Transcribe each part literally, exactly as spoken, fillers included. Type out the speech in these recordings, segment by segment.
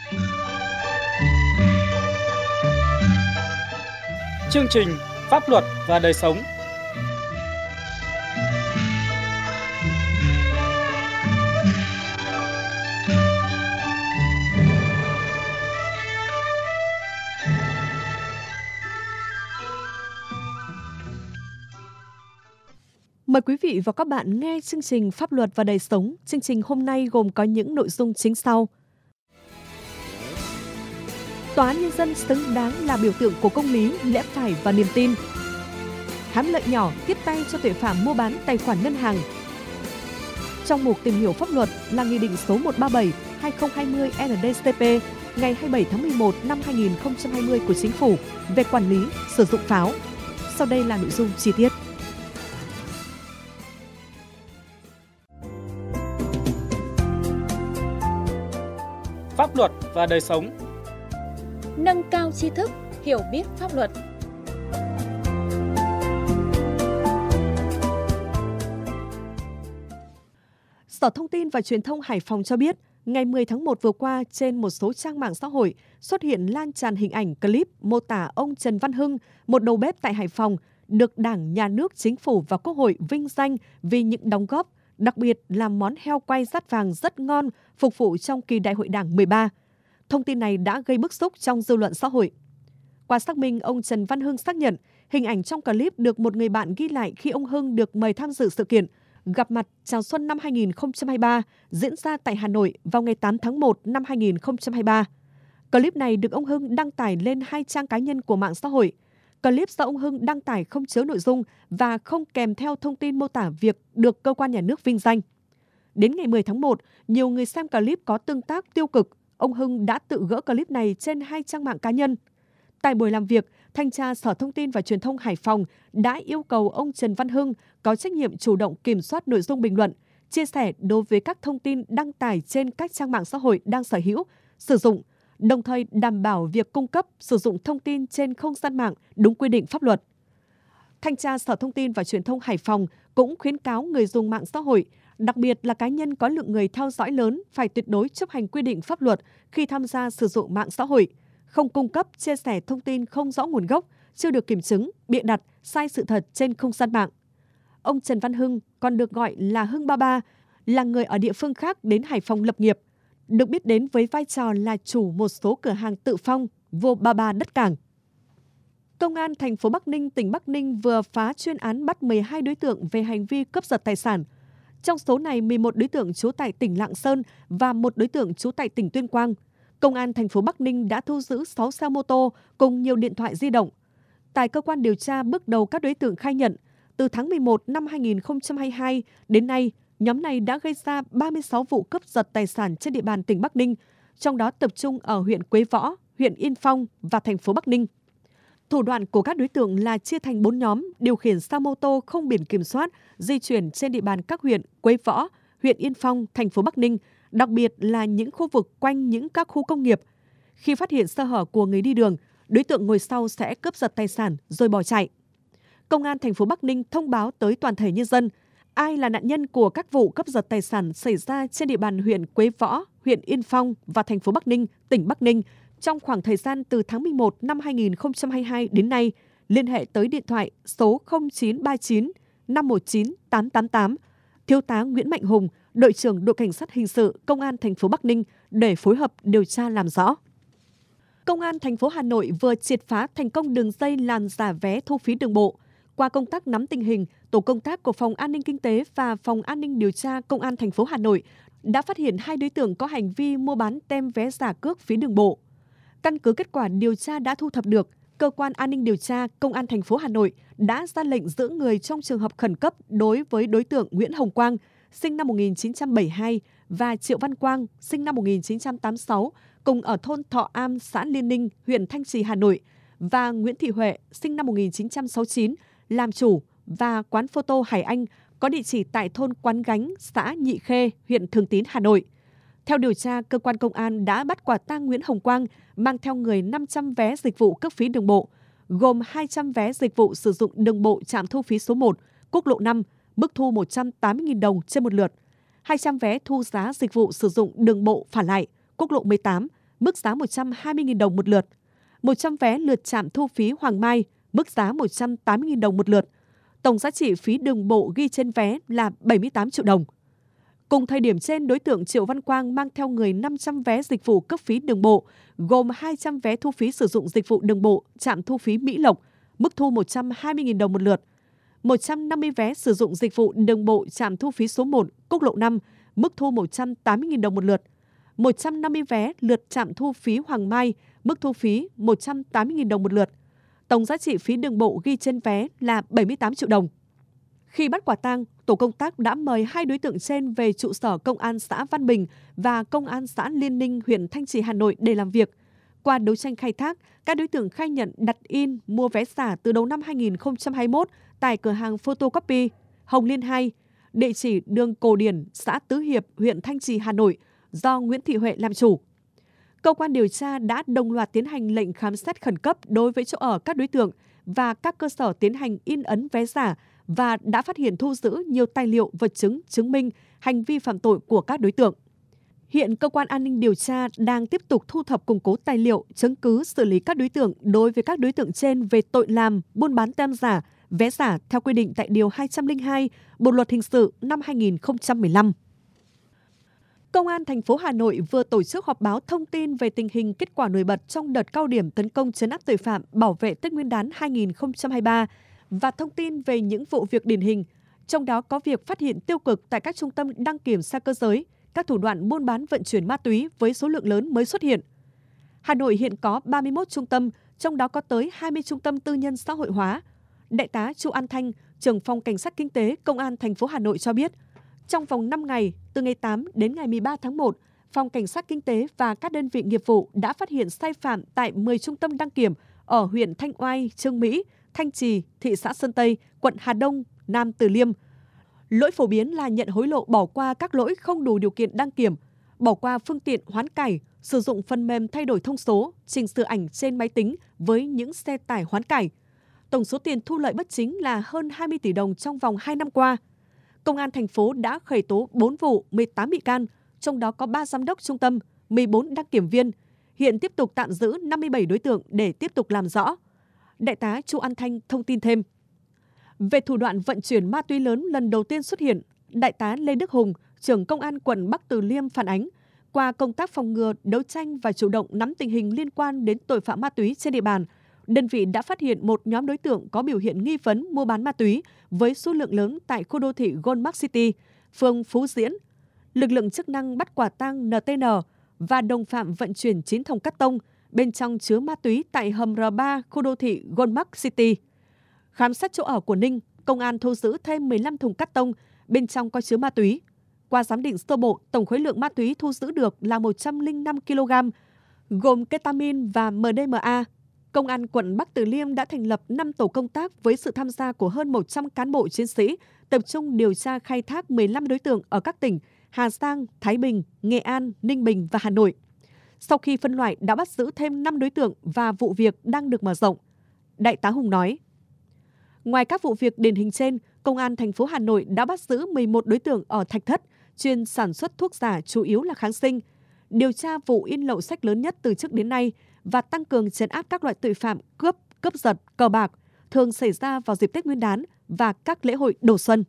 Chương trình Pháp luật và đời sống. Mời quý vị và các bạn nghe chương trình Pháp luật và đời sống. Chương trình hôm nay gồm có những nội dung chính sau. Tòa án Nhân dân xứng đáng là biểu tượng của công lý, lẽ phải và niềm tin. Hám lợi nhỏ tiếp tay cho tội phạm mua bán tài khoản ngân hàng. Trong mục tìm hiểu pháp luật là Nghị định số một trăm ba mươi bảy trên hai nghìn không trăm hai mươi N D C P ngày hai mươi bảy tháng mười một năm hai nghìn không trăm hai mươi của Chính phủ về quản lý sử dụng pháo. Sau đây là nội dung chi tiết. Pháp luật và đời sống. Nâng cao tri thức, hiểu biết pháp luật. Sở Thông tin và Truyền thông Hải Phòng cho biết, ngày mười tháng một vừa qua, trên một số trang mạng xã hội xuất hiện lan tràn hình ảnh clip mô tả ông Trần Văn Hưng, một đầu bếp tại Hải Phòng, được Đảng, Nhà nước, Chính phủ và Quốc hội vinh danh vì những đóng góp, đặc biệt là món heo quay rát vàng rất ngon phục vụ trong kỳ Đại hội Đảng mười ba. Thông tin này đã gây bức xúc trong dư luận xã hội. Qua xác minh, ông Trần Văn Hưng xác nhận hình ảnh trong clip được một người bạn ghi lại khi ông Hưng được mời tham dự sự kiện gặp mặt chào xuân năm hai nghìn không trăm hai mươi ba diễn ra tại Hà Nội vào ngày tám tháng một năm hai nghìn không trăm hai mươi ba. Clip này được ông Hưng đăng tải lên hai trang cá nhân của mạng xã hội. Clip do ông Hưng đăng tải không chứa nội dung và không kèm theo thông tin mô tả việc được cơ quan nhà nước vinh danh. Đến ngày mười tháng một, nhiều người xem clip có tương tác tiêu cực. Ông Hưng đã tự gỡ clip này trên hai trang mạng cá nhân. Tại buổi làm việc, Thanh tra Sở Thông tin và Truyền thông Hải Phòng đã yêu cầu ông Trần Văn Hưng có trách nhiệm chủ động kiểm soát nội dung bình luận, chia sẻ đối với các thông tin đăng tải trên các trang mạng xã hội đang sở hữu, sử dụng, đồng thời đảm bảo việc cung cấp, sử dụng thông tin trên không gian mạng đúng quy định pháp luật. Thanh tra Sở Thông tin và Truyền thông Hải Phòng cũng khuyến cáo người dùng mạng xã hội, đặc biệt là cá nhân có lượng người theo dõi lớn, phải tuyệt đối chấp hành quy định pháp luật khi tham gia sử dụng mạng xã hội, không cung cấp, chia sẻ thông tin không rõ nguồn gốc, chưa được kiểm chứng, bịa đặt, sai sự thật trên không gian mạng. Ông Trần Văn Hưng, còn được gọi là Hưng ba ba, là người ở địa phương khác đến Hải Phòng lập nghiệp, được biết đến với vai trò là chủ một số cửa hàng tự phong, vô ba ba đất cảng. Công an thành phố Bắc Ninh, tỉnh Bắc Ninh vừa phá chuyên án bắt mười hai đối tượng về hành vi cướp giật tài sản. Trong số này, mười một đối tượng trú tại tỉnh Lạng Sơn và một đối tượng trú tại tỉnh Tuyên Quang. Công an thành phố Bắc Ninh đã thu giữ sáu xe mô tô cùng nhiều điện thoại di động. Tại cơ quan điều tra, bước đầu các đối tượng khai nhận, từ tháng mười một năm hai nghìn không trăm hai mươi hai đến nay, nhóm này đã gây ra ba mươi sáu vụ cướp giật tài sản trên địa bàn tỉnh Bắc Ninh, trong đó tập trung ở huyện Quế Võ, huyện Yên Phong và thành phố Bắc Ninh. Thủ đoạn của các đối tượng là chia thành bốn nhóm, điều khiển xe mô tô không biển kiểm soát, di chuyển trên địa bàn các huyện Quế Võ, huyện Yên Phong, thành phố Bắc Ninh, đặc biệt là những khu vực quanh những các khu công nghiệp. Khi phát hiện sơ hở của người đi đường, đối tượng ngồi sau sẽ cướp giật tài sản rồi bỏ chạy. Công an thành phố Bắc Ninh thông báo tới toàn thể nhân dân, ai là nạn nhân của các vụ cướp giật tài sản xảy ra trên địa bàn huyện Quế Võ, huyện Yên Phong và thành phố Bắc Ninh, tỉnh Bắc Ninh trong khoảng thời gian từ tháng mười một năm hai nghìn không trăm hai mươi hai đến nay, liên hệ tới điện thoại số không chín ba chín năm một chín tám tám tám, Thiếu tá Nguyễn Mạnh Hùng, đội trưởng đội cảnh sát hình sự Công an thành phố Bắc Ninh để phối hợp điều tra làm rõ. Công an thành phố Hà Nội vừa triệt phá thành công đường dây làm giả vé thu phí đường bộ. Qua công tác nắm tình hình, tổ công tác của Phòng An ninh Kinh tế và Phòng An ninh Điều tra Công an thành phố Hà Nội đã phát hiện hai đối tượng có hành vi mua bán tem vé giả cước phí đường bộ. Căn cứ kết quả điều tra đã thu thập được, Cơ quan An ninh Điều tra Công an thành phố Hà Nội đã ra lệnh giữ người trong trường hợp khẩn cấp đối với đối tượng Nguyễn Hồng Quang, sinh năm một nghìn chín trăm bảy mươi hai, và Triệu Văn Quang, sinh năm một nghìn chín trăm tám mươi sáu, cùng ở thôn Thọ Am, xã Liên Ninh, huyện Thanh Trì, Hà Nội, và Nguyễn Thị Huệ, sinh năm một nghìn chín trăm sáu mươi chín, làm chủ, và quán photo Hải Anh có địa chỉ tại thôn Quán Gánh, xã Nhị Khê, huyện Thường Tín, Hà Nội. Theo điều tra, cơ quan công an đã bắt quả tang Nguyễn Hồng Quang mang theo người năm trăm vé dịch vụ cước phí đường bộ, gồm hai trăm vé dịch vụ sử dụng đường bộ trạm thu phí số một, quốc lộ năm, mức thu một trăm tám mươi nghìn đồng trên một lượt, hai trăm vé thu giá dịch vụ sử dụng đường bộ phả lại, quốc lộ mười tám, mức giá một trăm hai mươi nghìn đồng một lượt. một trăm vé lượt trạm thu phí Hoàng Mai, mức giá một trăm tám mươi nghìn đồng một lượt. Tổng giá trị phí đường bộ ghi trên vé là bảy mươi tám triệu đồng. Cùng thời điểm trên, đối tượng Triệu Văn Quang mang theo người năm trăm vé dịch vụ cấp phí đường bộ, gồm hai trăm vé thu phí sử dụng dịch vụ đường bộ trạm thu phí Mỹ Lộc, mức thu một trăm hai mươi nghìn đồng một lượt. một trăm năm mươi vé sử dụng dịch vụ đường bộ trạm thu phí số một, quốc lộ năm, mức thu một trăm tám mươi nghìn đồng một lượt. một trăm năm mươi vé lượt trạm thu phí Hoàng Mai, mức thu phí một trăm tám mươi nghìn đồng một lượt. Tổng giá trị phí đường bộ ghi trên vé là bảy mươi tám triệu đồng. Khi bắt quả tang, tổ công tác đã mời hai đối tượng trên về trụ sở Công an xã Văn Bình và Công an xã Liên Ninh, huyện Thanh Trì, Hà Nội để làm việc. Qua đấu tranh khai thác, các đối tượng khai nhận đặt in, mua vé giả từ đầu năm hai nghìn không trăm hai mươi mốt tại cửa hàng Photocopy Hồng Liên hai, địa chỉ đường Cổ Điển, xã Tứ Hiệp, huyện Thanh Trì, Hà Nội, do Nguyễn Thị Huệ làm chủ. Cơ quan điều tra đã đồng loạt tiến hành lệnh khám xét khẩn cấp đối với chỗ ở các đối tượng và các cơ sở tiến hành in ấn vé giả và đã phát hiện thu giữ nhiều tài liệu, vật chứng chứng minh hành vi phạm tội của các đối tượng. Hiện cơ quan an ninh điều tra đang tiếp tục thu thập củng cố tài liệu, chứng cứ xử lý các đối tượng đối với các đối tượng trên về tội làm, buôn bán tem giả, vé giả theo quy định tại điều hai trăm lẻ hai Bộ luật hình sự năm hai nghìn không trăm mười lăm. Công an thành phố Hà Nội vừa tổ chức họp báo thông tin về tình hình kết quả nổi bật trong đợt cao điểm tấn công trấn áp tội phạm bảo vệ Tết Nguyên đán hai nghìn không trăm hai mươi ba và thông tin về những vụ việc điển hình, trong đó có việc phát hiện tiêu cực tại các trung tâm đăng kiểm xe cơ giới, các thủ đoạn buôn bán vận chuyển ma túy với số lượng lớn mới xuất hiện. Hà Nội hiện có ba mươi mốt trung tâm, trong đó có tới hai mươi trung tâm tư nhân xã hội hóa. Đại tá Chu An Thanh, trưởng phòng Cảnh sát Kinh tế Công an thành phố Hà Nội cho biết, trong vòng năm ngày, từ ngày tám đến ngày mười ba tháng một, Phòng Cảnh sát Kinh tế và các đơn vị nghiệp vụ đã phát hiện sai phạm tại mười trung tâm đăng kiểm ở huyện Thanh Oai, Chương Mỹ, Thanh Trì, thị xã Sơn Tây, quận Hà Đông, Nam Từ Liêm. Lỗi phổ biến là nhận hối lộ bỏ qua các lỗi không đủ điều kiện đăng kiểm, bỏ qua phương tiện hoán cải, sử dụng phần mềm thay đổi thông số, chỉnh sửa ảnh trên máy tính với những xe tải hoán cải. Tổng số tiền thu lợi bất chính là hơn hai mươi tỷ đồng trong vòng hai năm qua. Công an thành phố đã khởi tố bốn vụ, mười tám bị can, trong đó có ba giám đốc trung tâm, mười bốn đăng kiểm viên. Hiện tiếp tục tạm giữ năm mươi bảy đối tượng để tiếp tục làm rõ. Đại tá Chu An Thanh thông tin thêm. Về thủ đoạn vận chuyển ma túy lớn lần đầu tiên xuất hiện, Đại tá Lê Đức Hùng, trưởng Công an quận Bắc Từ Liêm phản ánh, qua công tác phòng ngừa, đấu tranh và chủ động nắm tình hình liên quan đến tội phạm ma túy trên địa bàn, đơn vị đã phát hiện một nhóm đối tượng có biểu hiện nghi vấn mua bán ma túy với số lượng lớn tại khu đô thị Goldmark City, phường Phú Diễn. Lực lượng chức năng bắt quả tang en tê en và đồng phạm vận chuyển chín thùng cát tông bên trong chứa ma túy tại hầm R ba khu đô thị Goldmark City. Khám xét chỗ ở của Ninh, công an thu giữ thêm mười lăm thùng cát tông bên trong có chứa ma túy. Qua giám định sơ bộ, tổng khối lượng ma túy thu giữ được là một trăm lẻ năm ki lô gam, gồm ketamin và em đê em a. Công an quận Bắc Từ Liêm đã thành lập năm tổ công tác với sự tham gia của hơn một trăm cán bộ chiến sĩ, tập trung điều tra khai thác mười lăm đối tượng ở các tỉnh Hà Giang, Thái Bình, Nghệ An, Ninh Bình và Hà Nội. Sau khi phân loại đã bắt giữ thêm năm đối tượng và vụ việc đang được mở rộng. Đại tá Hùng nói, ngoài các vụ việc điển hình trên, Công an thành phố Hà Nội đã bắt giữ mười một đối tượng ở Thạch Thất, chuyên sản xuất thuốc giả chủ yếu là kháng sinh, điều tra vụ in lậu sách lớn nhất từ trước đến nay và tăng cường trấn áp các loại tội phạm cướp, cướp giật, cờ bạc thường xảy ra vào dịp Tết Nguyên đán và các lễ hội đầu xuân.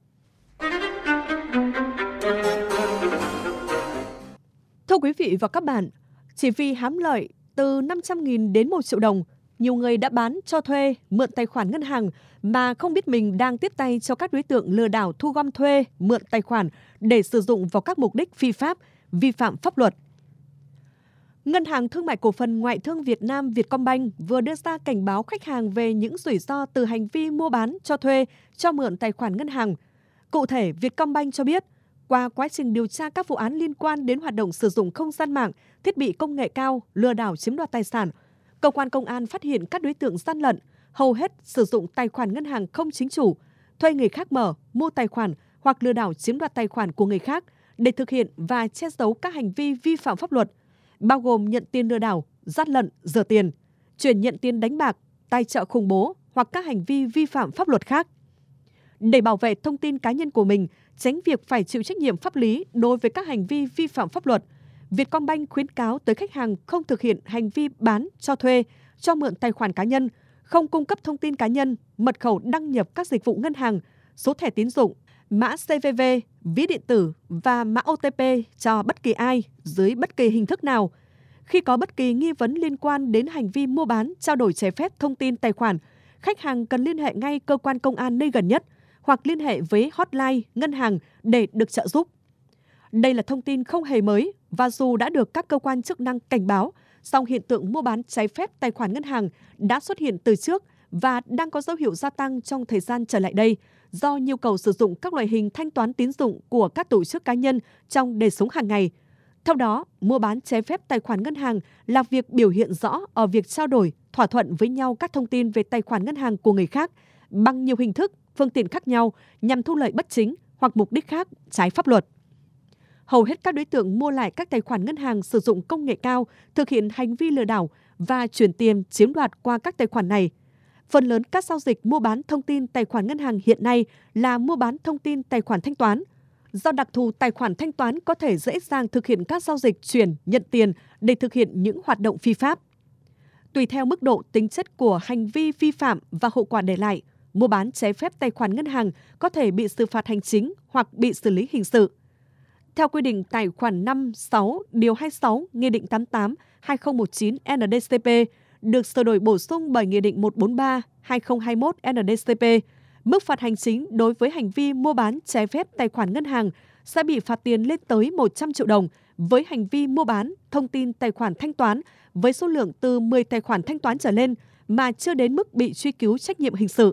Thưa quý vị và các bạn, chỉ vì hám lợi từ năm trăm nghìn đến một triệu đồng, nhiều người đã bán, cho thuê, mượn tài khoản ngân hàng mà không biết mình đang tiếp tay cho các đối tượng lừa đảo thu gom thuê, mượn tài khoản để sử dụng vào các mục đích phi pháp, vi phạm pháp luật. Ngân hàng Thương mại Cổ phần Ngoại thương Việt Nam Vietcombank vừa đưa ra cảnh báo khách hàng về những rủi ro từ hành vi mua bán, cho thuê, cho mượn tài khoản ngân hàng. Cụ thể, Vietcombank cho biết, qua quá trình điều tra các vụ án liên quan đến hoạt động sử dụng không gian mạng, thiết bị công nghệ cao, lừa đảo chiếm đoạt tài sản, cơ quan công an phát hiện các đối tượng gian lận, hầu hết sử dụng tài khoản ngân hàng không chính chủ, thuê người khác mở, mua tài khoản hoặc lừa đảo chiếm đoạt tài khoản của người khác để thực hiện và che giấu các hành vi vi phạm pháp luật, bao gồm nhận tiền lừa đảo, gian lận, rửa tiền, chuyển nhận tiền đánh bạc, tài trợ khủng bố hoặc các hành vi vi phạm pháp luật khác. Để bảo vệ thông tin cá nhân của mình, tránh việc phải chịu trách nhiệm pháp lý đối với các hành vi vi phạm pháp luật, Vietcombank khuyến cáo tới khách hàng không thực hiện hành vi bán, cho thuê, cho mượn tài khoản cá nhân, không cung cấp thông tin cá nhân, mật khẩu đăng nhập các dịch vụ ngân hàng, số thẻ tín dụng, mã xê vê vê, ví điện tử và mã ô tê pê cho bất kỳ ai dưới bất kỳ hình thức nào. Khi có bất kỳ nghi vấn liên quan đến hành vi mua bán, trao đổi trái phép thông tin tài khoản, khách hàng cần liên hệ ngay cơ quan công an nơi gần nhất hoặc liên hệ với hotline ngân hàng để được trợ giúp. Đây là thông tin không hề mới và dù đã được các cơ quan chức năng cảnh báo, song hiện tượng mua bán trái phép tài khoản ngân hàng đã xuất hiện từ trước và đang có dấu hiệu gia tăng trong thời gian trở lại đây do nhu cầu sử dụng các loại hình thanh toán tín dụng của các tổ chức cá nhân trong đời sống hàng ngày. Theo đó, mua bán trái phép tài khoản ngân hàng là việc biểu hiện rõ ở việc trao đổi, thỏa thuận với nhau các thông tin về tài khoản ngân hàng của người khác bằng nhiều hình thức, phương tiện khác nhau nhằm thu lợi bất chính hoặc mục đích khác trái pháp luật. Hầu hết các đối tượng mua lại các tài khoản ngân hàng sử dụng công nghệ cao, thực hiện hành vi lừa đảo và chuyển tiền chiếm đoạt qua các tài khoản này. Phần lớn các giao dịch mua bán thông tin tài khoản ngân hàng hiện nay là mua bán thông tin tài khoản thanh toán. Do đặc thù tài khoản thanh toán có thể dễ dàng thực hiện các giao dịch chuyển, nhận tiền để thực hiện những hoạt động phi pháp. Tùy theo mức độ tính chất của hành vi vi phạm và hậu quả để lại, mua bán trái phép tài khoản ngân hàng có thể bị xử phạt hành chính hoặc bị xử lý hình sự. Theo quy định tại khoản năm, sáu, điều hai mươi sáu, Nghị định tám mươi tám hai nghìn không trăm mười chín N D C P được sửa đổi bổ sung bởi Nghị định một trăm bốn mươi ba hai nghìn không trăm hai mươi mốt N D C P, mức phạt hành chính đối với hành vi mua bán trái phép tài khoản ngân hàng sẽ bị phạt tiền lên tới một trăm triệu đồng với hành vi mua bán thông tin tài khoản thanh toán với số lượng từ mười tài khoản thanh toán trở lên mà chưa đến mức bị truy cứu trách nhiệm hình sự.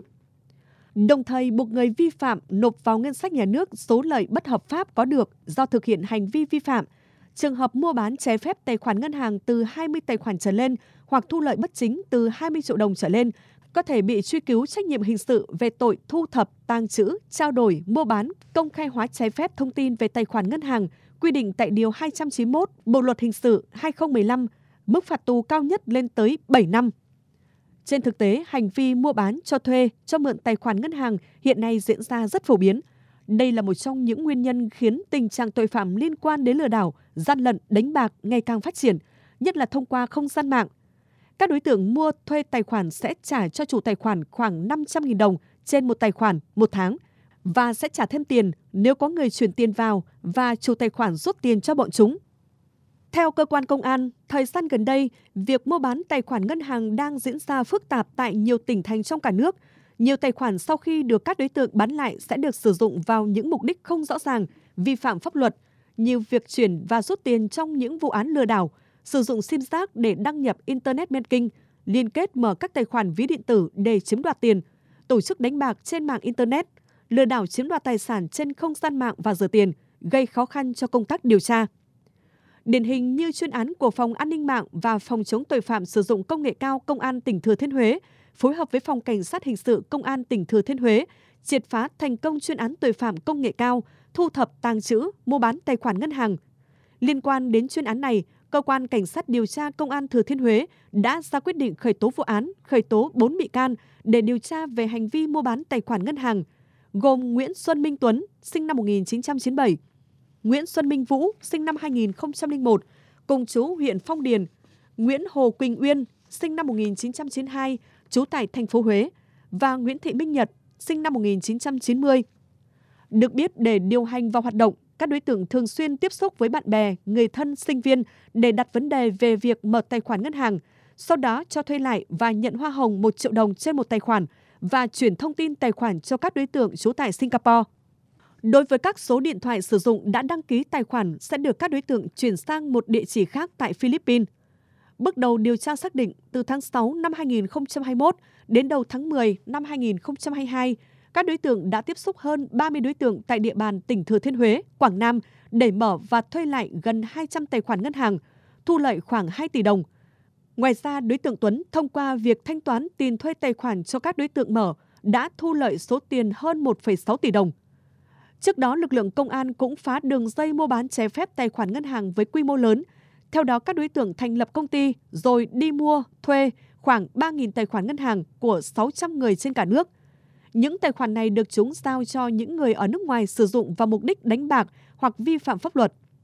Đồng thời buộc người vi phạm nộp vào ngân sách nhà nước số lợi bất hợp pháp có được do thực hiện hành vi vi phạm. Trường hợp mua bán trái phép tài khoản ngân hàng từ hai mươi tài khoản trở lên hoặc thu lợi bất chính từ hai mươi triệu đồng trở lên có thể bị truy cứu trách nhiệm hình sự về tội thu thập, tàng trữ, trao đổi, mua bán, công khai hóa trái phép thông tin về tài khoản ngân hàng, quy định tại Điều hai trăm chín mươi mốt Bộ Luật Hình sự hai nghìn không trăm mười lăm, mức phạt tù cao nhất lên tới bảy năm. Trên thực tế, hành vi mua bán, cho thuê, cho mượn tài khoản ngân hàng hiện nay diễn ra rất phổ biến. Đây là một trong những nguyên nhân khiến tình trạng tội phạm liên quan đến lừa đảo, gian lận, đánh bạc ngày càng phát triển, nhất là thông qua không gian mạng. Các đối tượng mua thuê tài khoản sẽ trả cho chủ tài khoản khoảng năm trăm nghìn đồng trên một tài khoản một tháng và sẽ trả thêm tiền nếu có người chuyển tiền vào và chủ tài khoản rút tiền cho bọn chúng. Theo cơ quan công an, thời gian gần đây, việc mua bán tài khoản ngân hàng đang diễn ra phức tạp tại nhiều tỉnh thành trong cả nước. Nhiều tài khoản sau khi được các đối tượng bán lại sẽ được sử dụng vào những mục đích không rõ ràng, vi phạm pháp luật, như việc chuyển và rút tiền trong những vụ án lừa đảo, sử dụng sim giác để đăng nhập Internet Banking, liên kết mở các tài khoản ví điện tử để chiếm đoạt tiền, tổ chức đánh bạc trên mạng Internet, lừa đảo chiếm đoạt tài sản trên không gian mạng và rửa tiền, gây khó khăn cho công tác điều tra. Điển hình như chuyên án của Phòng An ninh mạng và Phòng chống tội phạm sử dụng công nghệ cao Công an tỉnh Thừa Thiên Huế phối hợp với Phòng Cảnh sát Hình sự Công an tỉnh Thừa Thiên Huế triệt phá thành công chuyên án tội phạm công nghệ cao, thu thập, tàng trữ, mua bán tài khoản ngân hàng. Liên quan đến chuyên án này, Cơ quan Cảnh sát điều tra Công an Thừa Thiên Huế đã ra quyết định khởi tố vụ án, khởi tố bốn bị can để điều tra về hành vi mua bán tài khoản ngân hàng, gồm Nguyễn Xuân Minh Tuấn, sinh năm một nghìn chín trăm chín mươi bảy, Nguyễn Xuân Minh Vũ, sinh năm hai nghìn không trăm lẻ một, cùng trú huyện Phong Điền, Nguyễn Hồ Quỳnh Uyên, sinh năm một nghìn chín trăm chín mươi hai, trú tại thành phố Huế, và Nguyễn Thị Minh Nhật, sinh năm một nghìn chín trăm chín mươi. Được biết, để điều hành và hoạt động, các đối tượng thường xuyên tiếp xúc với bạn bè, người thân, sinh viên để đặt vấn đề về việc mở tài khoản ngân hàng, sau đó cho thuê lại và nhận hoa hồng một triệu đồng trên một tài khoản và chuyển thông tin tài khoản cho các đối tượng trú tại Singapore. Đối với các số điện thoại sử dụng đã đăng ký tài khoản sẽ được các đối tượng chuyển sang một địa chỉ khác tại Philippines. Bước đầu điều tra xác định, từ tháng sáu năm hai nghìn không trăm hai mươi mốt đến đầu tháng mười năm hai nghìn không trăm hai mươi hai, các đối tượng đã tiếp xúc hơn ba mươi đối tượng tại địa bàn tỉnh Thừa Thiên Huế, Quảng Nam để mở và thuê lại gần hai trăm tài khoản ngân hàng, thu lợi khoảng hai tỷ đồng. Ngoài ra, đối tượng Tuấn thông qua việc thanh toán tiền thuê tài khoản cho các đối tượng mở đã thu lợi số tiền hơn một phẩy sáu tỷ đồng. Trước đó, lực lượng công an cũng phá đường dây mua bán trái phép tài khoản ngân hàng với quy mô lớn. Theo đó, các đối tượng thành lập công ty rồi đi mua, thuê khoảng ba nghìn tài khoản ngân hàng của sáu trăm người trên cả nước. Những tài khoản này được chúng giao cho những người ở nước ngoài sử dụng vào mục đích đánh bạc hoặc vi phạm pháp luật.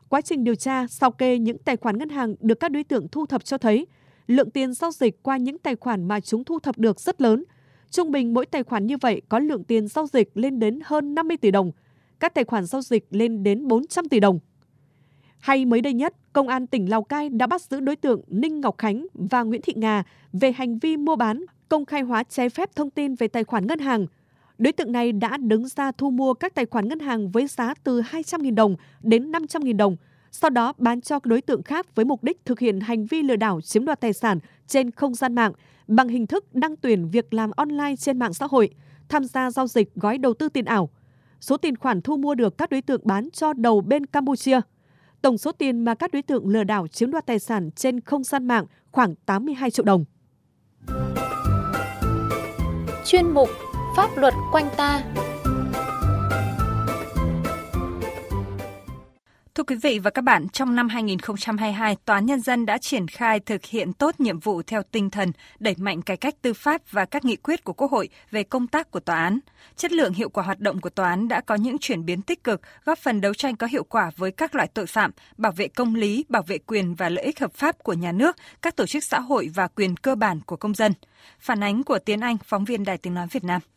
Quá trình điều tra, sao kê những tài khoản ngân hàng được các đối tượng thu thập cho thấy lượng tiền giao dịch qua những tài khoản mà chúng thu thập được rất lớn. Trung bình mỗi tài khoản như vậy có lượng tiền giao dịch lên đến hơn năm mươi tỷ đồng, các tài khoản giao dịch lên đến bốn trăm tỷ đồng. Hay mới đây nhất, Công an tỉnh Lào Cai đã bắt giữ đối tượng Ninh Ngọc Khánh và Nguyễn Thị Nga về hành vi mua bán, công khai hóa trái phép thông tin về tài khoản ngân hàng. Đối tượng này đã đứng ra thu mua các tài khoản ngân hàng với giá từ hai trăm nghìn đồng đến năm trăm nghìn đồng, sau đó bán cho đối tượng khác với mục đích thực hiện hành vi lừa đảo chiếm đoạt tài sản trên không gian mạng bằng hình thức đăng tuyển việc làm online trên mạng xã hội, tham gia giao dịch gói đầu tư tiền ảo. Số tiền khoản thu mua được các đối tượng bán cho đầu bên Campuchia. Tổng số tiền mà các đối tượng lừa đảo chiếm đoạt tài sản trên không gian mạng khoảng tám mươi hai triệu đồng. Chuyên mục Pháp luật quanh ta. Thưa quý vị và các bạn, trong năm hai nghìn không trăm hai mươi hai, Tòa án Nhân dân đã triển khai thực hiện tốt nhiệm vụ theo tinh thần đẩy mạnh cải cách tư pháp và các nghị quyết của Quốc hội về công tác của tòa án. Chất lượng hiệu quả hoạt động của tòa án đã có những chuyển biến tích cực, góp phần đấu tranh có hiệu quả với các loại tội phạm, bảo vệ công lý, bảo vệ quyền và lợi ích hợp pháp của nhà nước, các tổ chức xã hội và quyền cơ bản của công dân. Phản ánh của Tiến Anh, phóng viên Đài Tiếng nói Việt Nam.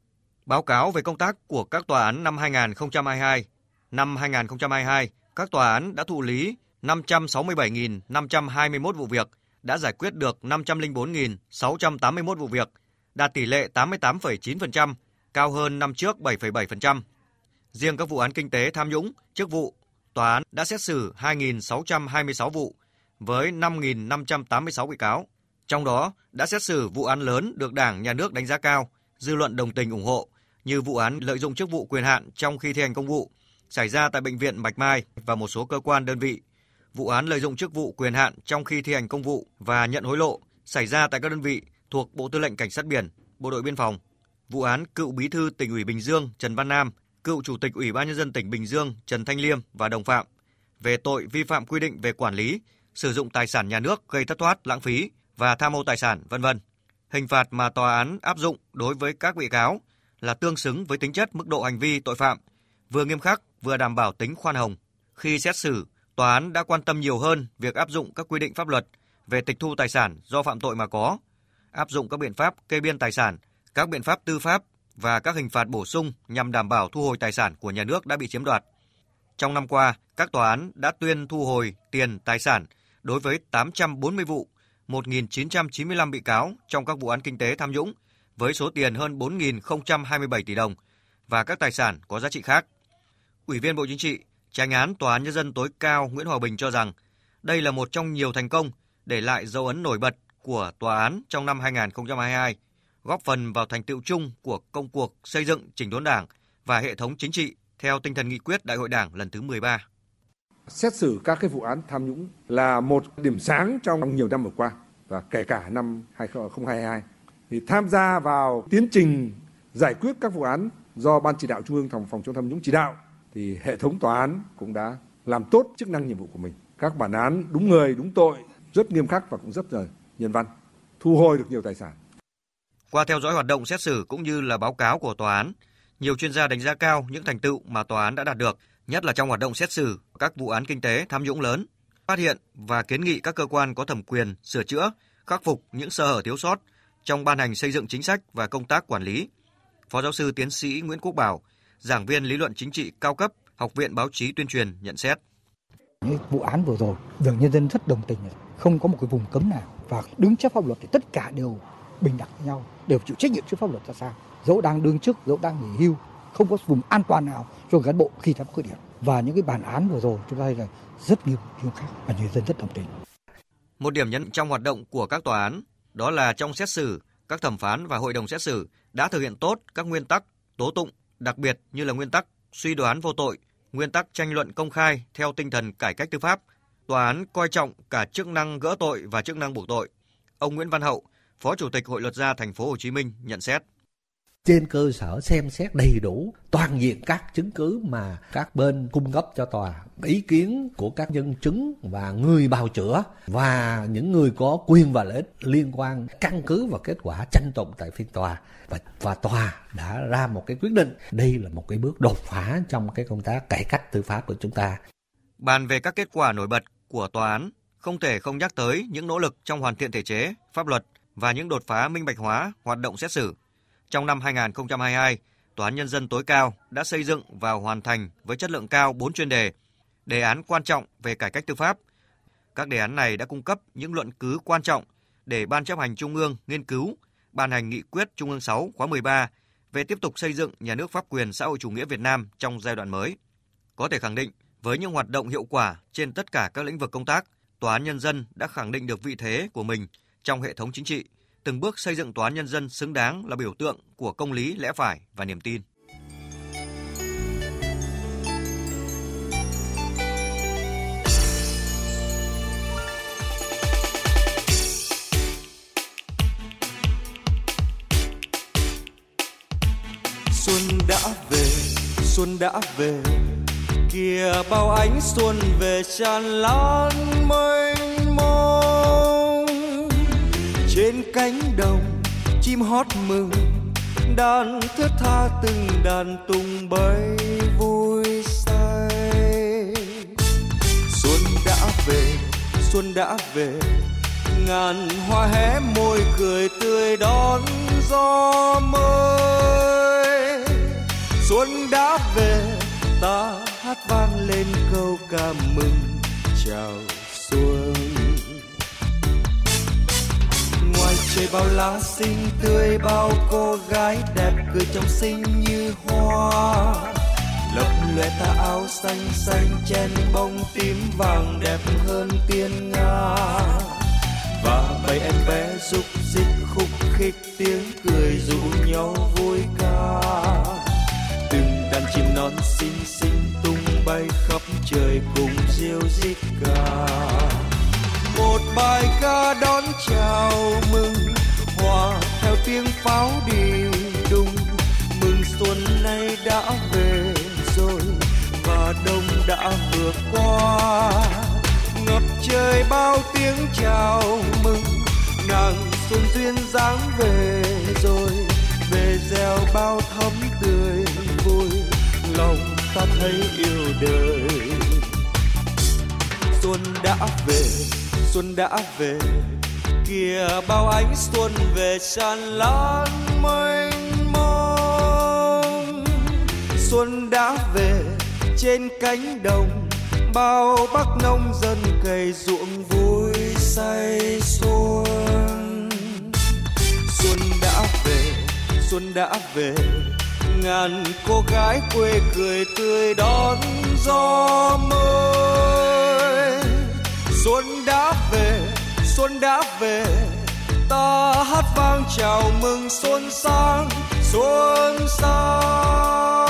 Báo cáo về công tác của các tòa án năm hai nghìn không trăm hai mươi hai. Năm hai nghìn không trăm hai mươi hai, các tòa án đã thụ lý năm trăm sáu mươi bảy nghìn năm trăm hai mươi mốt vụ việc, đã giải quyết được năm trăm lẻ bốn nghìn sáu trăm tám mươi mốt vụ việc, đạt tỷ lệ tám mươi tám phẩy chín phần trăm, cao hơn năm trước bảy phẩy bảy phần trăm. Riêng các vụ án kinh tế tham nhũng, chức vụ, tòa án đã xét xử hai nghìn sáu trăm hai mươi sáu vụ với năm nghìn năm trăm tám mươi sáu bị cáo. Trong đó đã xét xử vụ án lớn được Đảng, Nhà nước đánh giá cao, dư luận đồng tình ủng hộ, như vụ án lợi dụng chức vụ quyền hạn trong khi thi hành công vụ xảy ra tại Bệnh viện Bạch Mai và một số cơ quan đơn vị, vụ án lợi dụng chức vụ quyền hạn trong khi thi hành công vụ và nhận hối lộ xảy ra tại các đơn vị thuộc Bộ Tư lệnh Cảnh sát biển, Bộ đội Biên phòng, vụ án cựu Bí thư Tỉnh ủy Bình Dương Trần Văn Nam, cựu Chủ tịch Ủy ban Nhân dân tỉnh Bình Dương Trần Thanh Liêm và đồng phạm về tội vi phạm quy định về quản lý, sử dụng tài sản nhà nước gây thất thoát, lãng phí và tham ô tài sản, vân vân. Hình phạt mà tòa án áp dụng đối với các bị cáo là tương xứng với tính chất mức độ hành vi tội phạm, vừa nghiêm khắc vừa đảm bảo tính khoan hồng. Khi xét xử, tòa án đã quan tâm nhiều hơn việc áp dụng các quy định pháp luật về tịch thu tài sản do phạm tội mà có, áp dụng các biện pháp kê biên tài sản, các biện pháp tư pháp và các hình phạt bổ sung nhằm đảm bảo thu hồi tài sản của nhà nước đã bị chiếm đoạt. Trong năm qua, các tòa án đã tuyên thu hồi tiền tài sản đối với tám trăm bốn mươi vụ, một nghìn chín trăm chín mươi lăm bị cáo trong các vụ án kinh tế tham nhũng với số tiền hơn bốn nghìn không trăm hai mươi bảy tỷ đồng và các tài sản có giá trị khác. Ủy viên Bộ Chính trị, Chánh án Tòa án Nhân dân tối cao Nguyễn Hòa Bình cho rằng đây là một trong nhiều thành công để lại dấu ấn nổi bật của tòa án trong năm hai nghìn không trăm hai mươi hai, góp phần vào thành tựu chung của công cuộc xây dựng chỉnh đốn Đảng và hệ thống chính trị theo tinh thần nghị quyết Đại hội Đảng lần thứ mười ba. Xét xử các cái vụ án tham nhũng là một điểm sáng trong nhiều năm vừa qua và kể cả năm hai nghìn không trăm hai mươi hai. Thì tham gia vào tiến trình giải quyết các vụ án do Ban Chỉ đạo Trung ương phòng phòng chống tham nhũng chỉ đạo, thì hệ thống tòa án cũng đã làm tốt chức năng nhiệm vụ của mình. Các bản án đúng người, đúng tội, rất nghiêm khắc và cũng rất là nhân văn, thu hồi được nhiều tài sản. Qua theo dõi hoạt động xét xử cũng như là báo cáo của tòa án, nhiều chuyên gia đánh giá cao những thành tựu mà tòa án đã đạt được, nhất là trong hoạt động xét xử các vụ án kinh tế tham nhũng lớn, phát hiện và kiến nghị các cơ quan có thẩm quyền sửa chữa, khắc phục những sơ hở thiếu sót trong ban hành xây dựng chính sách và công tác quản lý. Phó giáo sư tiến sĩ Nguyễn Quốc Bảo, giảng viên lý luận chính trị cao cấp, Học viện Báo chí Tuyên truyền nhận xét. Những vụ án vừa rồi được nhân dân rất đồng tình, không có một cái vùng cấm nào và đứng trước pháp luật thì tất cả đều bình đẳng với nhau, đều chịu trách nhiệm trước pháp luật ra sao. Dẫu đang đương chức, dẫu đang nghỉ hưu, không có vùng an toàn nào cho cán bộ khi tham khuyết điểm. Và những cái bản án vừa rồi chúng ta thấy là rất nghiêm nghiêm khắc và nhân dân rất đồng tình. Một điểm nhấn trong hoạt động của các tòa án đó là trong xét xử, các thẩm phán và hội đồng xét xử đã thực hiện tốt các nguyên tắc tố tụng, đặc biệt như là nguyên tắc suy đoán vô tội, nguyên tắc tranh luận công khai theo tinh thần cải cách tư pháp. Tòa án coi trọng cả chức năng gỡ tội và chức năng buộc tội. Ông Nguyễn Văn Hậu, Phó Chủ tịch Hội Luật gia Thành phố Hồ Chí Minh nhận xét. Trên cơ sở xem xét đầy đủ toàn diện các chứng cứ mà các bên cung cấp cho tòa, ý kiến của các nhân chứng và người bào chữa và những người có quyền và lợi ích liên quan, căn cứ vào kết quả tranh tụng tại phiên tòa, và, và tòa đã ra một cái quyết định. Đây là một cái bước đột phá trong cái công tác cải cách tư pháp của chúng ta. Bàn về các kết quả nổi bật của tòa án, không thể không nhắc tới những nỗ lực trong hoàn thiện thể chế, pháp luật và những đột phá minh bạch hóa hoạt động xét xử. Trong năm hai nghìn không trăm hai mươi hai, Tòa án Nhân dân tối cao đã xây dựng và hoàn thành với chất lượng cao bốn chuyên đề, đề án quan trọng về cải cách tư pháp. Các đề án này đã cung cấp những luận cứ quan trọng để Ban chấp hành Trung ương nghiên cứu, ban hành nghị quyết Trung ương sáu khóa mười ba về tiếp tục xây dựng nhà nước pháp quyền xã hội chủ nghĩa Việt Nam trong giai đoạn mới. Có thể khẳng định, với những hoạt động hiệu quả trên tất cả các lĩnh vực công tác, Tòa án Nhân dân đã khẳng định được vị thế của mình trong hệ thống chính trị, từng bước xây dựng Tòa án Nhân dân xứng đáng là biểu tượng của công lý, lẽ phải và niềm tin. Xuân đã về, xuân đã về, kìa bao ánh xuân về tràn lan mênh mông. Trên cánh đồng chim hót mừng, đàn thướt tha từng đàn tung bay vui say. Xuân đã về, xuân đã về, ngàn hoa hé môi cười tươi đón gió mới. Xuân đã về, ta hát vang lên câu ca mừng chào xuân. Ngoài trời bao lá xinh tươi, bao cô gái đẹp cười trong xinh như hoa. Lấp loè tà áo xanh xanh chen bông tím vàng đẹp hơn tiên nga. Và bầy em bé rúc rích khúc khích tiếng cười rủ nhau vui ca. Từng đàn chim non xinh xinh tung bay khắp trời cùng ríu rít ca. Một bài ca đón chào mừng, hòa theo tiếng pháo đi đùng. Mừng xuân nay đã về rồi và đông đã vượt qua. Ngập trời bao tiếng chào mừng, nàng xuân duyên dáng về rồi. Về gieo bao thắm tươi vui, lòng ta thấy yêu đời. Xuân đã về, xuân đã về, kìa bao ánh xuân về tràn lan mênh mông. Xuân đã về trên cánh đồng, bao bác nông dân cày ruộng vui say xuân. Xuân đã về, xuân đã về, ngàn cô gái quê cười tươi đón gió mới. Xuân đã về, xuân đã về, ta hát vang chào mừng xuân sang, xuân sang.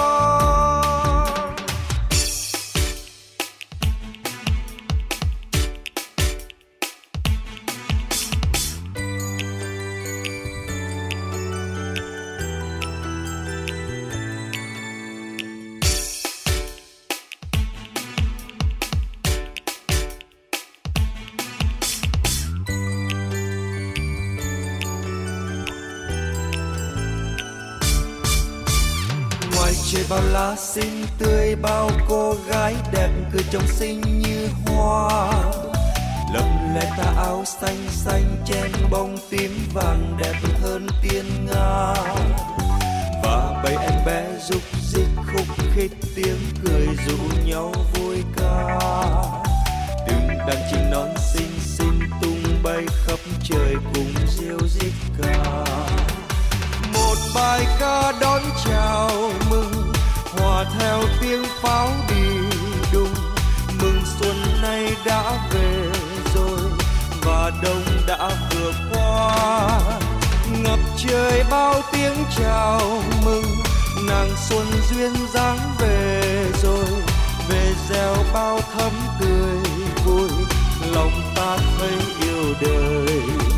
Trời bao lá xinh tươi, bao cô gái đẹp cười trong xinh như hoa. Lấp lè tà áo xanh xanh chen bông tím vàng đẹp hơn tiên nga. Và bầy em bé rúc rích khúc khích tiếng cười rủ nhau vui ca. Từng đàn chim non xinh xinh tung bay khắp trời cùng ríu rít ca. Một bài ca đón chào mừng, hòa theo tiếng pháo đi đùng. Mừng xuân nay đã về rồi và đông đã vượt qua. Ngập trời bao tiếng chào mừng, nàng xuân duyên dáng về rồi. Về gieo bao thắm tươi vui, lòng ta thấy yêu đời.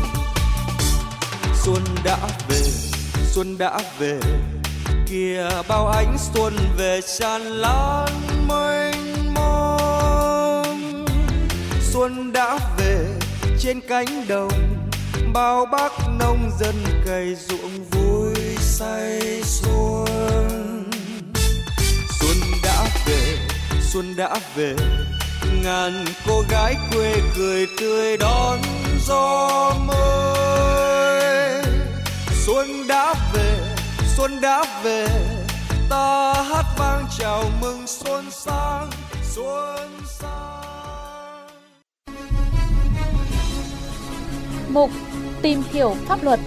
Xuân đã về, xuân đã về, kìa bao ánh xuân về tràn lan mênh mông. Xuân đã về trên cánh đồng, bao bác nông dân cày ruộng vui say xuân. Xuân đã về, xuân đã về, ngàn cô gái quê cười tươi đón gió mới. Xuân đã về, xuân đã về, ta hát vang chào mừng xuân sang, xuân sang. Mục tìm hiểu pháp luật.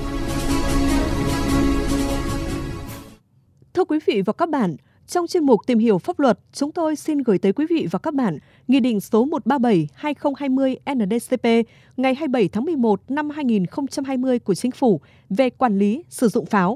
Thưa quý vị và các bạn, trong chuyên mục Tìm hiểu pháp luật, chúng tôi xin gửi tới quý vị và các bạn Nghị định số một trăm ba mươi bảy trên hai nghìn không trăm hai mươi N D C P ngày hai mươi bảy tháng mười một năm hai nghìn không trăm hai mươi của Chính phủ về quản lý sử dụng pháo.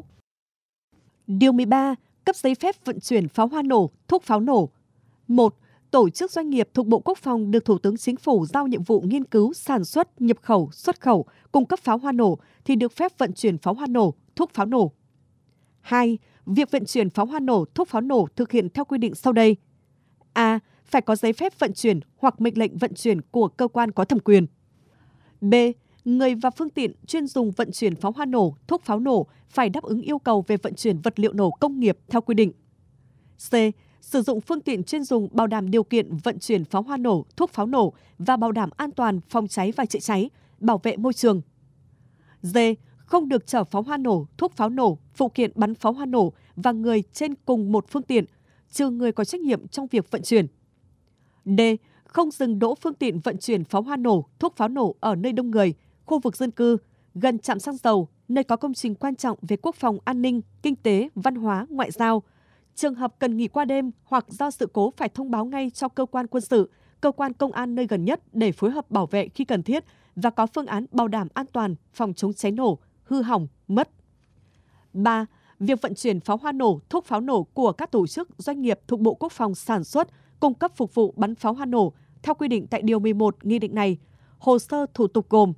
Điều mười ba. Cấp giấy phép vận chuyển pháo hoa nổ, thuốc pháo nổ. một. Tổ chức doanh nghiệp thuộc Bộ Quốc phòng được Thủ tướng Chính phủ giao nhiệm vụ nghiên cứu, sản xuất, nhập khẩu, xuất khẩu, cung cấp pháo hoa nổ thì được phép vận chuyển pháo hoa nổ, thuốc pháo nổ. hai. Việc vận chuyển pháo hoa nổ, thuốc pháo nổ thực hiện theo quy định sau đây. A. Phải có giấy phép vận chuyển hoặc mệnh lệnh vận chuyển của cơ quan có thẩm quyền. B. Người và phương tiện chuyên dùng vận chuyển pháo hoa nổ, thuốc pháo nổ phải đáp ứng yêu cầu về vận chuyển vật liệu nổ công nghiệp theo quy định. C. Sử dụng phương tiện chuyên dùng bảo đảm điều kiện vận chuyển pháo hoa nổ, thuốc pháo nổ và bảo đảm an toàn phòng cháy và chữa cháy, bảo vệ môi trường. D. Không được chở pháo hoa nổ, thuốc pháo nổ, phụ kiện bắn pháo hoa nổ và người trên cùng một phương tiện, trừ người có trách nhiệm trong việc vận chuyển. D. Không dừng đỗ phương tiện vận chuyển pháo hoa nổ, thuốc pháo nổ ở nơi đông người, khu vực dân cư, gần trạm xăng dầu, nơi có công trình quan trọng về quốc phòng an ninh, kinh tế, văn hóa, ngoại giao. Trường hợp cần nghỉ qua đêm hoặc do sự cố phải thông báo ngay cho cơ quan quân sự, cơ quan công an nơi gần nhất để phối hợp bảo vệ khi cần thiết và có phương án bảo đảm an toàn, phòng chống cháy nổ, hư hỏng, mất. ba. Việc vận chuyển pháo hoa nổ, thuốc pháo nổ của các tổ chức, doanh nghiệp thuộc Bộ Quốc phòng sản xuất, cung cấp phục vụ bắn pháo hoa nổ theo quy định tại Điều mười một Nghị định này. Hồ sơ thủ tục gồm: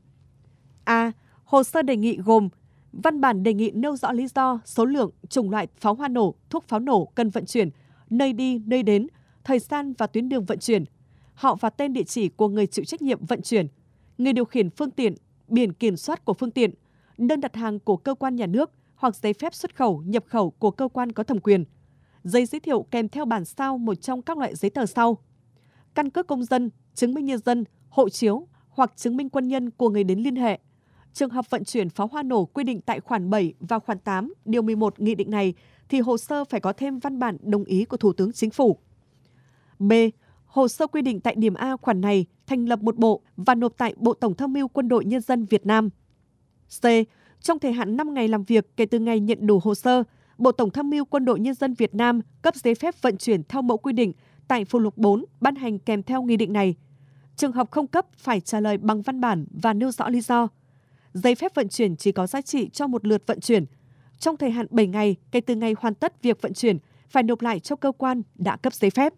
A. Hồ sơ đề nghị gồm văn bản đề nghị nêu rõ lý do, số lượng, chủng loại pháo hoa nổ, thuốc pháo nổ cần vận chuyển, nơi đi, nơi đến, thời gian và tuyến đường vận chuyển, họ và tên địa chỉ của người chịu trách nhiệm vận chuyển, người điều khiển phương tiện, biển kiểm soát của phương tiện, đơn đặt hàng của cơ quan nhà nước hoặc giấy phép xuất khẩu, nhập khẩu của cơ quan có thẩm quyền, giấy giới thiệu kèm theo bản sao một trong các loại giấy tờ sau: căn cước công dân, chứng minh nhân dân, hộ chiếu hoặc chứng minh quân nhân của người đến liên hệ. Trường hợp vận chuyển pháo hoa nổ quy định tại khoản bảy và khoản tám điều mười một nghị định này thì hồ sơ phải có thêm văn bản đồng ý của Thủ tướng Chính phủ. B. Hồ sơ quy định tại điểm A khoản này thành lập một bộ và nộp tại Bộ Tổng tham mưu Quân đội Nhân dân Việt Nam. C. Trong thời hạn năm ngày làm việc kể từ ngày nhận đủ hồ sơ, Bộ Tổng tham mưu Quân đội Nhân dân Việt Nam cấp giấy phép vận chuyển theo mẫu quy định tại phụ lục bốn ban hành kèm theo nghị định này. Trường hợp không cấp phải trả lời bằng văn bản và nêu rõ lý do. Giấy phép vận chuyển chỉ có giá trị cho một lượt vận chuyển. Trong thời hạn bảy ngày kể từ ngày hoàn tất việc vận chuyển, phải nộp lại cho cơ quan đã cấp giấy phép.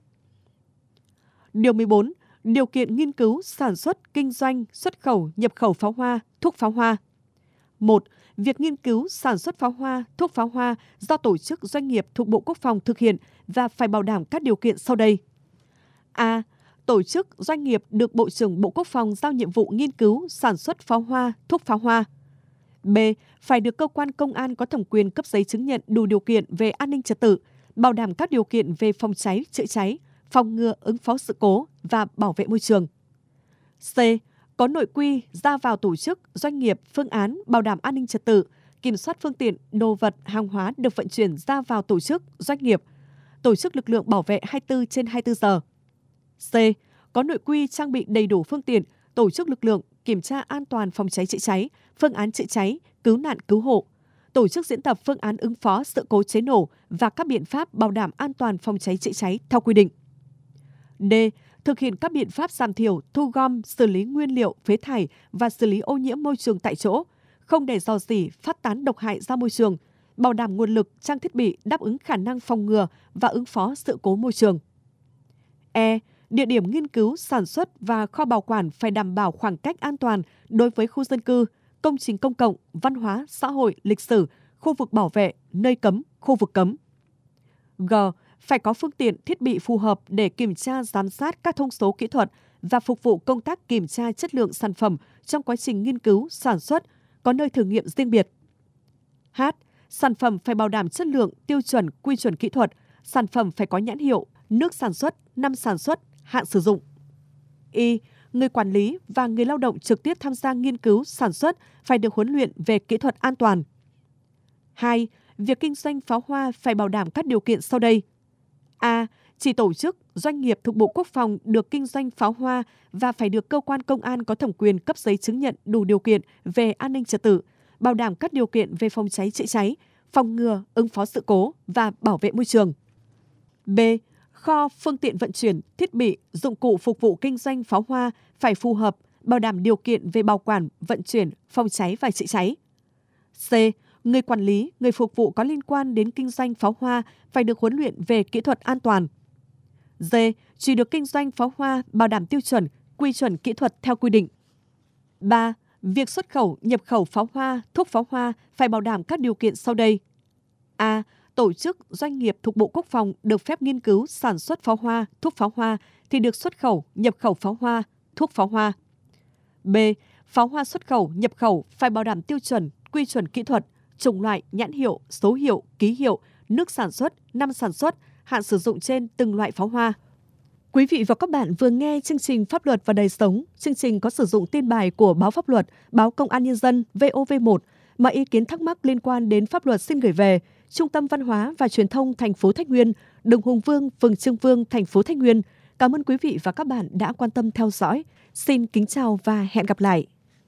Điều mười bốn. Điều kiện nghiên cứu, sản xuất, kinh doanh, xuất khẩu, nhập khẩu pháo hoa, thuốc pháo hoa. một. Việc nghiên cứu, sản xuất pháo hoa, thuốc pháo hoa do tổ chức doanh nghiệp thuộc Bộ Quốc phòng thực hiện và phải bảo đảm các điều kiện sau đây. A. Tổ chức, doanh nghiệp được Bộ trưởng Bộ Quốc phòng giao nhiệm vụ nghiên cứu, sản xuất pháo hoa, thuốc pháo hoa. B. Phải được cơ quan công an có thẩm quyền cấp giấy chứng nhận đủ điều kiện về an ninh trật tự, bảo đảm các điều kiện về phòng cháy, chữa cháy, phòng ngừa ứng phó sự cố và bảo vệ môi trường. C. Có nội quy ra vào tổ chức, doanh nghiệp, phương án bảo đảm an ninh trật tự, kiểm soát phương tiện, đồ vật, hàng hóa được vận chuyển ra vào tổ chức, doanh nghiệp, tổ chức lực lượng bảo vệ hai mươi tư trên hai mươi tư giờ. C. Có nội quy trang bị đầy đủ phương tiện, tổ chức lực lượng, kiểm tra an toàn phòng cháy chữa cháy, phương án chữa cháy, cứu nạn cứu hộ, tổ chức diễn tập phương án ứng phó sự cố cháy nổ và các biện pháp bảo đảm an toàn phòng cháy chữa cháy theo quy định. D. Thực hiện các biện pháp giảm thiểu, thu gom, xử lý nguyên liệu, phế thải và xử lý ô nhiễm môi trường tại chỗ, không để rò rỉ, phát tán độc hại ra môi trường, bảo đảm nguồn lực, trang thiết bị đáp ứng khả năng phòng ngừa và ứng phó sự cố môi trường. E. Địa điểm nghiên cứu, sản xuất và kho bảo quản phải đảm bảo khoảng cách an toàn đối với khu dân cư, công trình công cộng, văn hóa, xã hội, lịch sử, khu vực bảo vệ, nơi cấm, khu vực cấm. G. Phải có phương tiện, thiết bị phù hợp để kiểm tra, giám sát các thông số kỹ thuật và phục vụ công tác kiểm tra chất lượng sản phẩm trong quá trình nghiên cứu, sản xuất, có nơi thử nghiệm riêng biệt. H. Sản phẩm phải bảo đảm chất lượng, tiêu chuẩn, quy chuẩn kỹ thuật, sản phẩm phải có nhãn hiệu, nước sản xuất, năm sản xuất, hạn sử dụng. Y. Người quản lý và người lao động trực tiếp tham gia nghiên cứu, sản xuất phải được huấn luyện về kỹ thuật an toàn. hai. Việc kinh doanh pháo hoa phải bảo đảm các điều kiện sau đây. A. Chỉ tổ chức, doanh nghiệp thuộc Bộ Quốc phòng được kinh doanh pháo hoa và phải được cơ quan công an có thẩm quyền cấp giấy chứng nhận đủ điều kiện về an ninh trật tự, bảo đảm các điều kiện về phòng cháy chữa cháy, phòng ngừa, ứng phó sự cố và bảo vệ môi trường. B. Kho, phương tiện vận chuyển, thiết bị, dụng cụ phục vụ kinh doanh pháo hoa phải phù hợp, bảo đảm điều kiện về bảo quản, vận chuyển, phòng cháy và chữa cháy. C. Người quản lý, người phục vụ có liên quan đến kinh doanh pháo hoa phải được huấn luyện về kỹ thuật an toàn. D. Chỉ được kinh doanh pháo hoa bảo đảm tiêu chuẩn, quy chuẩn kỹ thuật theo quy định. ba. Việc xuất khẩu, nhập khẩu pháo hoa, thuốc pháo hoa phải bảo đảm các điều kiện sau đây. A. Tổ chức, doanh nghiệp thuộc Bộ Quốc phòng được phép nghiên cứu, sản xuất pháo hoa, thuốc pháo hoa thì được xuất khẩu, nhập khẩu pháo hoa, thuốc pháo hoa. B. Pháo hoa xuất khẩu, nhập khẩu phải bảo đảm tiêu chuẩn, quy chuẩn kỹ thuật, chủng loại, nhãn hiệu, số hiệu, ký hiệu, nước sản xuất, năm sản xuất, hạn sử dụng trên từng loại pháo hoa. Quý vị và các bạn vừa nghe chương trình Pháp luật và đời sống. Chương trình có sử dụng tin bài của báo Pháp luật, báo Công an Nhân dân, vê o vê một. Mọi ý kiến thắc mắc liên quan đến pháp luật xin gửi về Trung tâm Văn hóa và Truyền thông thành phố Thái Nguyên, đường Hùng Vương, phường Trương Vương, thành phố Thái Nguyên. Cảm ơn quý vị và các bạn đã quan tâm theo dõi. Xin kính chào và hẹn gặp lại.